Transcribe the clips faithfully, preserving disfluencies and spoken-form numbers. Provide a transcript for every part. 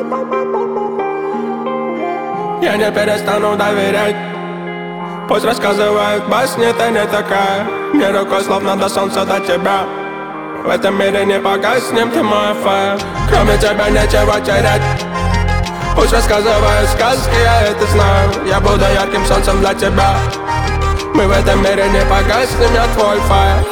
Я не перестану доверять. Пусть рассказывают басни, ты не такая. Мне рукой словно до солнца до тебя. В этом мире не погаснем, ты мой фаер. Кроме тебя нечего терять. Пусть рассказывают сказки, я это знаю. Я буду ярким солнцем для тебя. Мы в этом мире не погаснем, я твой фаер.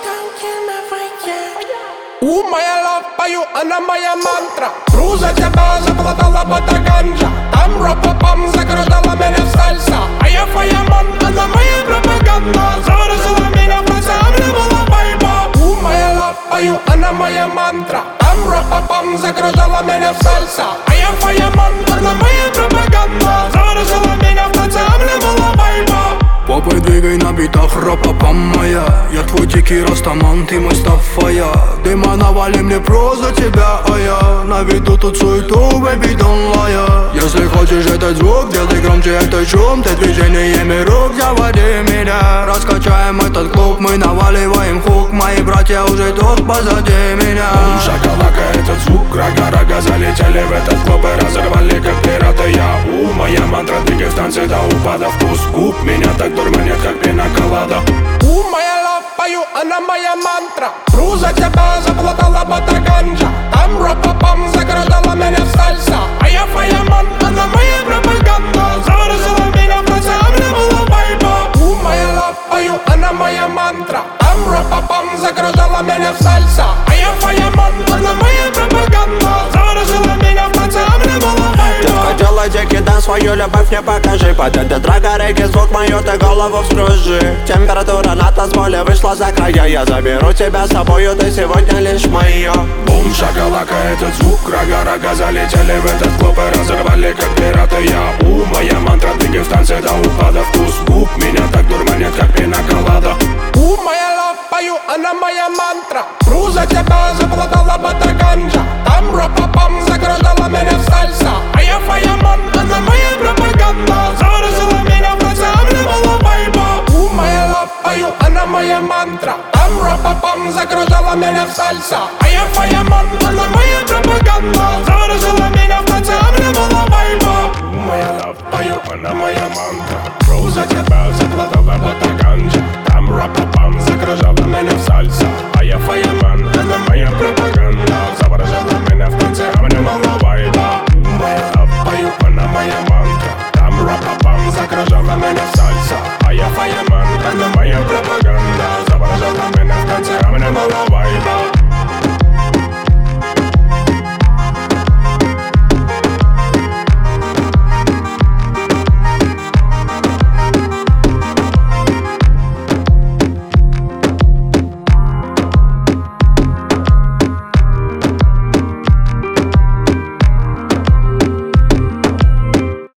У, моя лав, пою, она моя мантра. Тру за тебя, заплатала бота ганджа. Там ропа-пам, закружила меня в сальса. А я фаяман, она моя пропаганда. Заворожила меня в ансамбле, была байба. У, моя лав, пою, она моя мантра. Там ропа-пам, закружила меня в сальса. А я фаяман, она моя пропаганда. Заворожила меня в ансамбле, была байба. Попой двигай на битах, ропа-пам моя. Я твой дикий растаман, ты мой Стаффая. Дыма навали мне просто тебя, а я наведу тут суету, baby, don't lie. Если хочешь этот звук, делай громче этот шум. Ты движениями рук заводи меня. Раскачаем этот клуб, мы наваливаем хук. Мои братья уже тут позади меня. Бум, шакалака, этот звук, рага-рага. Залетели в этот клуб и разорвали как пираты. Я, у, моя мантра, двигай в танце до упада. Вкус губ меня так дурманит, как пина-колада. У, моя лав, пою, она моя мантра. Тру за тебя, заплатала бота ганджа. Там ропа-пам, закружила меня в сальса. А я фаяман, она моя пропаганда. Заворожила меня в ансамбле, была байба. У, моя лав, пою, она моя мантра. Там ропа-пам, закружила меня в сальса. А я фаяман, она моя пропаганда. Заворожила меня в ансамбле, была байба. Делай дикий дэнс, свою любовь мне покажи. Под этот драга-регги звук мою ты голову вскружи. Температура на танцполе вышла за края. Я заберу тебя с собою, ты сегодня лишь моя. Бум, шакалака, этот звук, рага-рага. Залетели в этот клуб и разорвали как пираты. Я, у, моя мантра, двигай в танце до упада. Вкус губ меня так дурманит, как пина-колада. У, моя лав, пою, она моя мантра. Тру за тебя, заплатала бота ганджа. Там ропа-пам, закружила меня в сальса. А я фаяман, она моя пропаганда. Заворожила меня в ансамбле, была байба. У, моя лав, пою, она моя мантра. Там ропа-пам, закружила меня в сальса. А я фаяман, она моя пропаганда. Заворожила меня в ансамбле, была байба. У, моя лав, пою, она моя мантра. Тру за тебя, заплатала бота ганджа.